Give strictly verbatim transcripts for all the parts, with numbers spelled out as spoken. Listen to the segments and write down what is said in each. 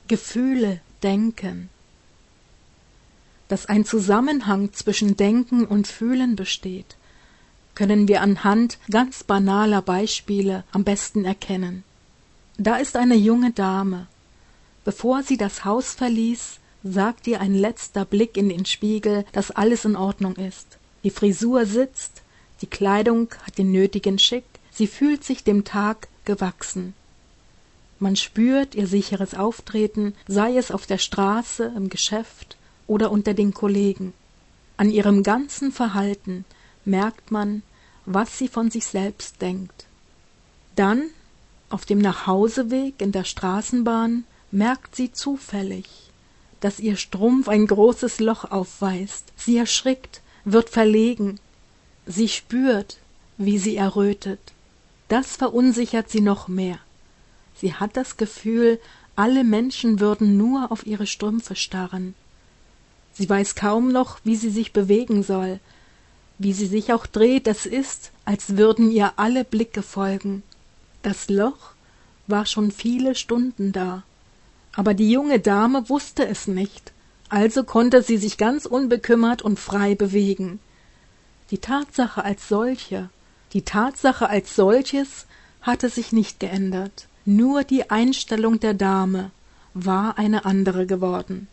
Gefühle, Denken. Dass ein Zusammenhang zwischen Denken und Fühlen besteht, können wir anhand ganz banaler Beispiele am besten erkennen. Da ist eine junge Dame. Bevor sie das Haus verließ, sagt ihr ein letzter Blick in den Spiegel, dass alles in Ordnung ist. Die Frisur sitzt, die Kleidung hat den nötigen Schick, sie fühlt sich dem Tag gewachsen. Man spürt ihr sicheres Auftreten, sei es auf der Straße, im Geschäft oder unter den Kollegen. An ihrem ganzen Verhalten merkt man, was sie von sich selbst denkt. Dann, auf dem Nachhauseweg in der Straßenbahn, merkt sie zufällig, dass ihr Strumpf ein großes Loch aufweist. Sie erschrickt, wird verlegen. Sie spürt, wie sie errötet. Das verunsichert sie noch mehr. Sie hat das Gefühl, alle Menschen würden nur auf ihre Strümpfe starren. Sie weiß kaum noch, wie sie sich bewegen soll. Wie sie sich auch dreht, es ist, als würden ihr alle Blicke folgen. Das Loch war schon viele Stunden da. Aber die junge Dame wusste es nicht, also konnte sie sich ganz unbekümmert und frei bewegen. Die Tatsache als solche, die Tatsache als solches hatte sich nicht geändert. Nur die Einstellung der Dame war eine andere geworden.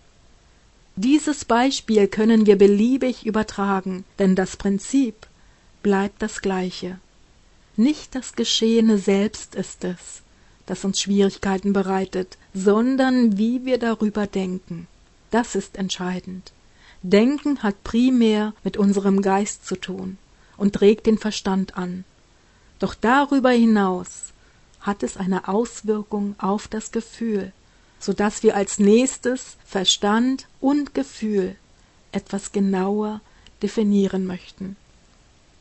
Dieses Beispiel können wir beliebig übertragen, denn das Prinzip bleibt das gleiche. Nicht das Geschehene selbst ist es, das uns Schwierigkeiten bereitet, sondern wie wir darüber denken. Das ist entscheidend. Denken hat primär mit unserem Geist zu tun und regt den Verstand an. Doch darüber hinaus hat es eine Auswirkung auf das Gefühl, so dass wir als nächstes Verstand und Gefühl etwas genauer definieren möchten.